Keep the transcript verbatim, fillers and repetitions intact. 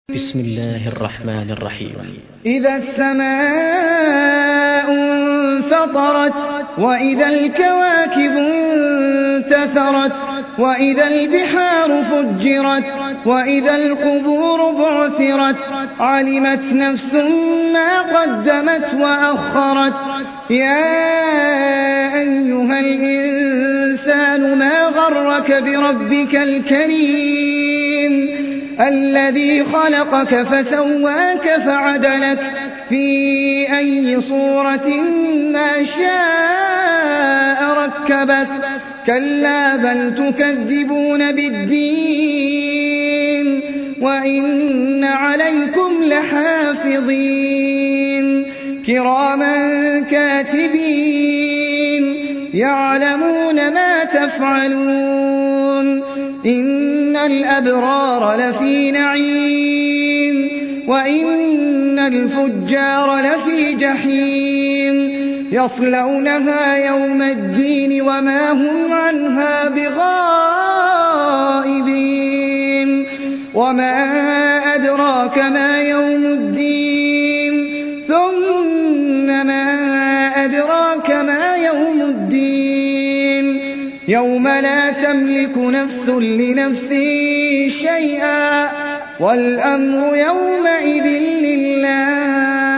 بسم الله الرحمن الرحيم. إذا السماء انفطرت وإذا الكواكب انتثرت وإذا البحار فجرت وإذا القبور بعثرت علمت نفس ما قدمت وأخرت. يا أيها الإنسان ما غرك بربك الكريم الذي خلقك فسواك فعدلك في أي صورة ما شاء ركبك. كلا بل تكذبون بالدين وإن عليكم لحافظين كراما كاتبين يعلمون ما تفعلون. إن الأبرار لفي نعيم وإن الفجار لفي جحيم يصلونها يوم الدين وما هم عنها بغائبين. وما أدراك ما يوم الدين ثم ما أدراك ما يوم الدين يوم لا تملك نفس لنفس شيئا والأمر يومئذ لله.